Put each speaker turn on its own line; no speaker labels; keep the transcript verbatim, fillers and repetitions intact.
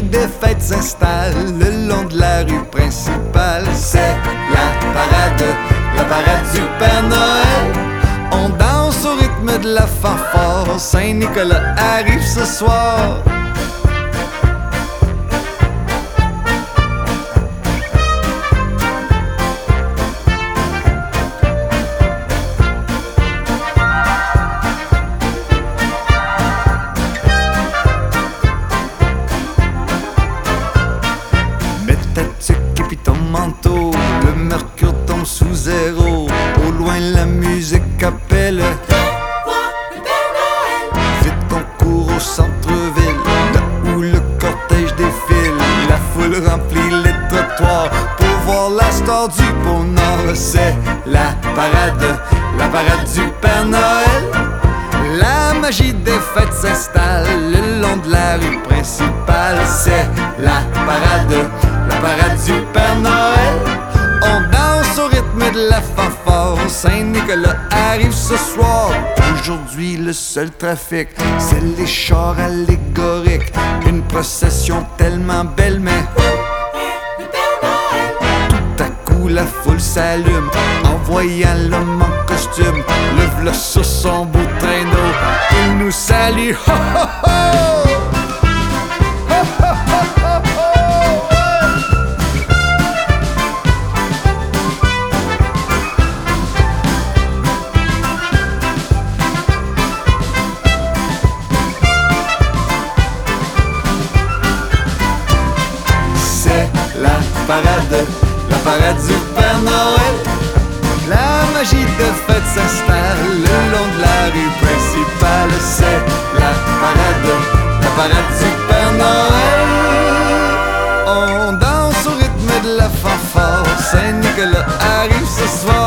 des fêtes s'installe le long de la rue principale. C'est la parade, la parade du Père Noël. On danse au rythme de la fanfare, Saint-Nicolas arrive ce soir. Manteau, le mercure tombe sous zéro. Au loin la musique appelle. Vite qu'on court au centre-ville, là où le cortège défile. La foule remplit les trottoirs pour voir la star du pôle Nord. C'est la parade, la parade du Père Noël. La magie des fêtes s'installe le long de la rue principale. C'est la parade, la parade du Père Noël. On danse au rythme de la fanfare, Saint-Nicolas arrive ce soir. Aujourd'hui le seul trafic, c'est les chars allégoriques. Une procession tellement belle, mais tout à coup la foule s'allume en voyant l'homme en costume. Le v'là sur son beau traîneau, il nous salue. Ho, ho, ho! La parade, la parade du Père Noël. La magie de fête s'installe le long de la rue principale. C'est la parade, la parade du Père Noël. On danse au rythme de la fanfare, Saint-Nicolas arrive ce soir.